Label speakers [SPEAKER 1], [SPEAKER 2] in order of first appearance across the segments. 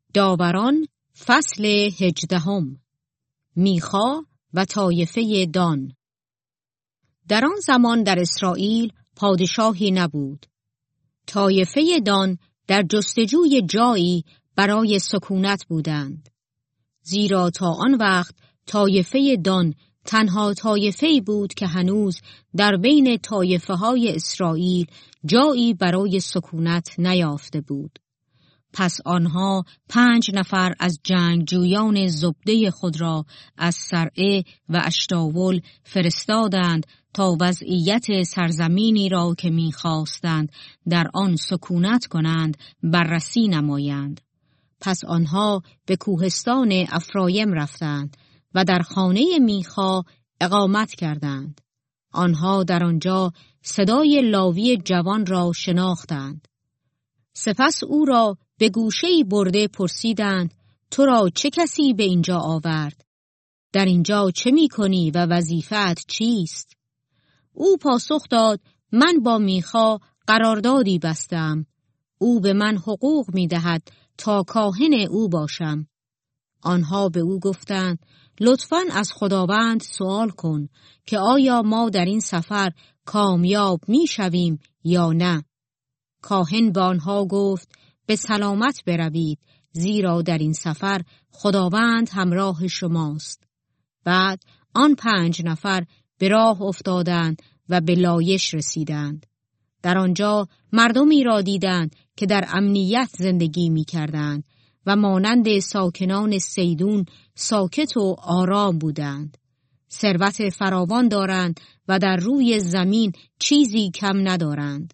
[SPEAKER 1] داوران فصل 18. میخا و طایفه دان. در آن زمان در اسرائیل پادشاهی نبود. طایفه دان در جستجوی جایی برای سکونت بودند. زیرا تا آن وقت طایفه دان تنها طایفه‌ای بود که هنوز در بین طایفه‌های اسرائیل جایی برای سکونت نیافته بود. پس آنها 5 نفر از جنگجویان زبده خود را از سرعه و اشتاول فرستادند تا وضعیت سرزمینی را که می‌خواستند در آن سکونت کنند بررسی نمایند. پس آنها به کوهستان افرایم رفتند و در خانه میخا اقامت کردند. آنها در آنجا صدای لاوی جوان را شناختند. سپس او را به گوشه‌ای برده پرسیدند: تو را چه کسی به اینجا آورد؟ در اینجا چه می‌کنی و وظیفه‌ات چیست؟ او پاسخ داد: من با میخا قراردادی بستم. او به من حقوق می‌دهد تا کاهن او باشم. آنها به او گفتند: لطفاً از خداوند سوال کن که آیا ما در این سفر کامیاب می‌شویم یا نه. کاهن به آنها گفت: به سلامت بروید، زیرا در این سفر خداوند همراه شماست. بعد آن 5 نفر به راه افتادند و به لایش رسیدند. در آنجا مردمی را دیدند که در امنیت زندگی می کردند و مانند ساکنان سیدون ساکت و آرام بودند. ثروت فراوان دارند و در روی زمین چیزی کم ندارند.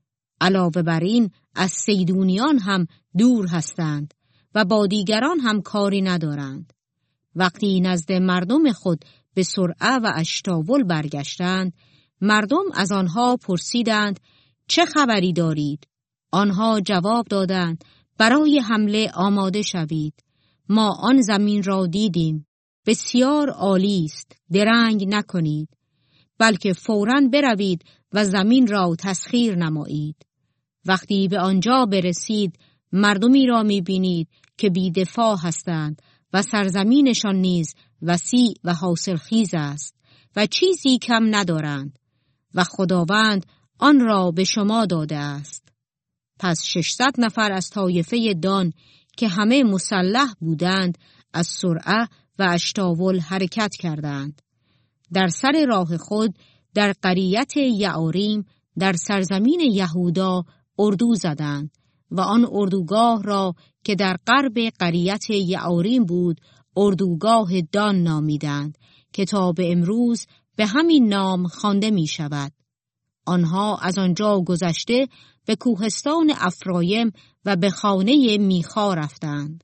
[SPEAKER 1] علاوه بر این از سیدونیان هم دور هستند و با دیگران هم کاری ندارند. وقتی نزد مردم خود به سرعه و اشتاول برگشتند، مردم از آنها پرسیدند: چه خبری دارید؟ آنها جواب دادند: برای حمله آماده شوید. ما آن زمین را دیدیم. بسیار عالی است. درنگ نکنید، بلکه فوراً بروید و زمین را تسخیر نمایید. وقتی به آنجا برسید، مردمی را می‌بینید که بی‌دفاع هستند و سرزمینشان نیز وسیع و حاصلخیز است و چیزی کم ندارند و خداوند آن را به شما داده است. پس 600 نفر از طایفه دان که همه مسلح بودند از سرعه و اشتاول حرکت کردند. در سر راه خود در قریت یعاریم در سرزمین یهودا اردو زدند و آن اردوگاه را که در غرب قریت یعاریم بود اردوگاه دان نامیدند که تا به امروز به همین نام خوانده می شود. آنها از آنجا گذشته به کوهستان افرایم و به خانه میخا رفتند.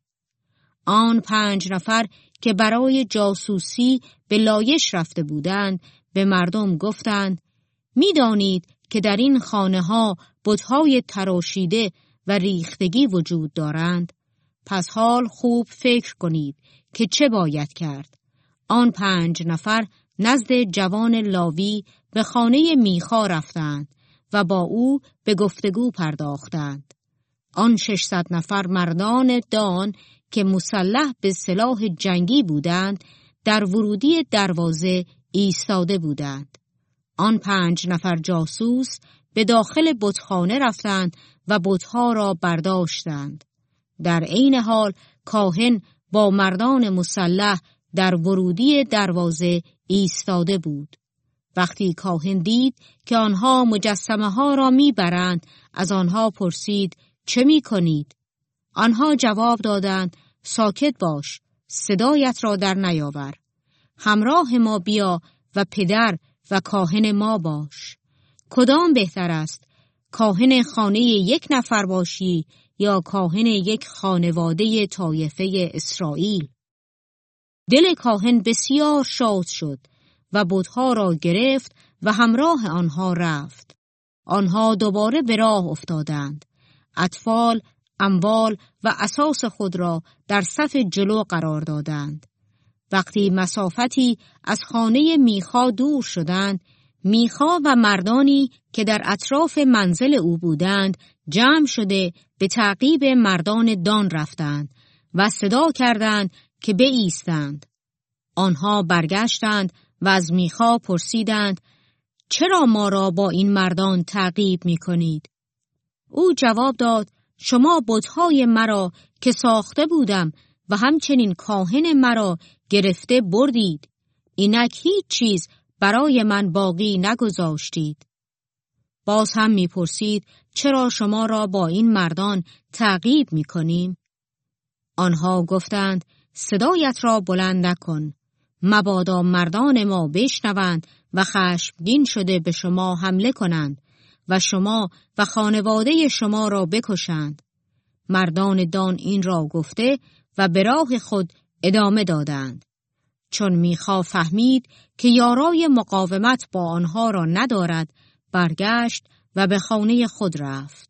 [SPEAKER 1] آن 5 نفر که برای جاسوسی به لایش رفته بودند به مردم گفتند: می‌دانید که در این خانه‌ها بت‌های تراشیده و ریختگی وجود دارند. پس حال خوب فکر کنید که چه باید کرد. آن 5 نفر نزد جوان لاوی به خانه میخا رفتند و با او به گفتگو پرداختند. آن 600 نفر مردان دان که مسلح به سلاح جنگی بودند در ورودی دروازه ایستاده بودند. آن 5 نفر جاسوس به داخل بتخانه رفتند و بتها را برداشتند. در عین حال کاهن با مردان مسلح در ورودی دروازه ایستاده بود. وقتی کاهن دید که آنها مجسمه ها را میبرند، از آنها پرسید: چه میکنید؟ آنها جواب دادند: ساکت باش، صدایت را در نیاور. همراه ما بیا و پدر و کاهن ما باش. کدام بهتر است؟ کاهن خانه 1 نفر باشی یا کاهن یک خانواده طایفه اسرائیل؟ دل کاهن بسیار شاد شد و بتها را گرفت و همراه آنها رفت. آنها دوباره به راه افتادند. اطفال، اموال و اساس خود را در صف جلو قرار دادند. وقتی مسافتی از خانه میخا دور شدند، میخا و مردانی که در اطراف منزل او بودند جمع شده به تعقیب مردان دان رفتند و صدا کردند که بایستند. آنها برگشتند و از میخا پرسیدند: چرا ما را با این مردان تعقیب می کنید؟ او جواب داد: شما بت‌های مرا که ساخته بودم و همچنین کاهن مرا گرفته بردید. اینک هیچ چیز برای من باقی نگذاشتید. باز هم می پرسید: چرا شما را با این مردان تعقیب می کنیم؟ آنها گفتند: صدایت را بلند نکن، مبادا مردان ما بشنوند و خشمگین شده به شما حمله کنند و شما و خانواده شما را بکشند. مردان دان این را گفته و به راه خود ادامه دادند. چون میخا فهمید که یارای مقاومت با آنها را ندارد، برگشت و به خانه خود رفت.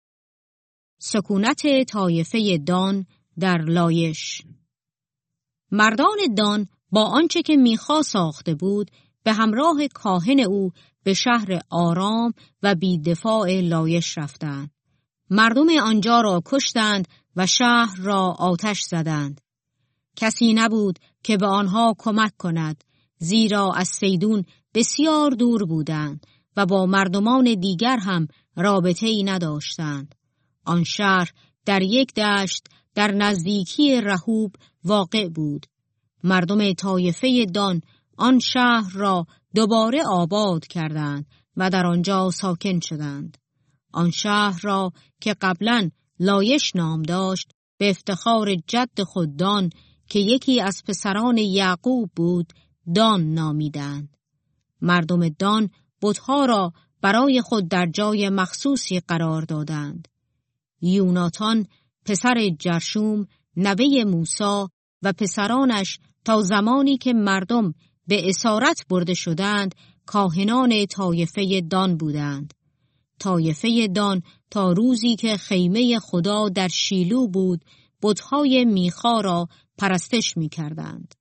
[SPEAKER 1] سکونت طایفه دان در لایش. مردان دان با آنچه که میخا ساخته بود به همراه کاهن او به شهر آرام و بی‌دفاع لایش رفتند. مردم آنجا را کشتند و شهر را آتش زدند. کسی نبود که به آنها کمک کند، زیرا از سیدون بسیار دور بودند و با مردمان دیگر هم رابطه‌ای نداشتند. آن شهر در یک دشت در نزدیکی رهوب واقع بود. مردم طایفه دان آن شهر را دوباره آباد کردند و در آنجا ساکن شدند. آن شهر را که قبلاً لایش نام داشت، به افتخار جد خود دان که یکی از پسران یعقوب بود دان نامیدند. مردم دان بت‌ها را برای خود در جای مخصوصی قرار دادند. یوناتان پسر جرشوم نوه موسی و پسرانش تا زمانی که مردم به اسارت برده شدند کاهنان طایفه دان بودند. طایفه دان تا روزی که خیمه خدا در شیلو بود بت‌های میخا را پرستش می‌کردند.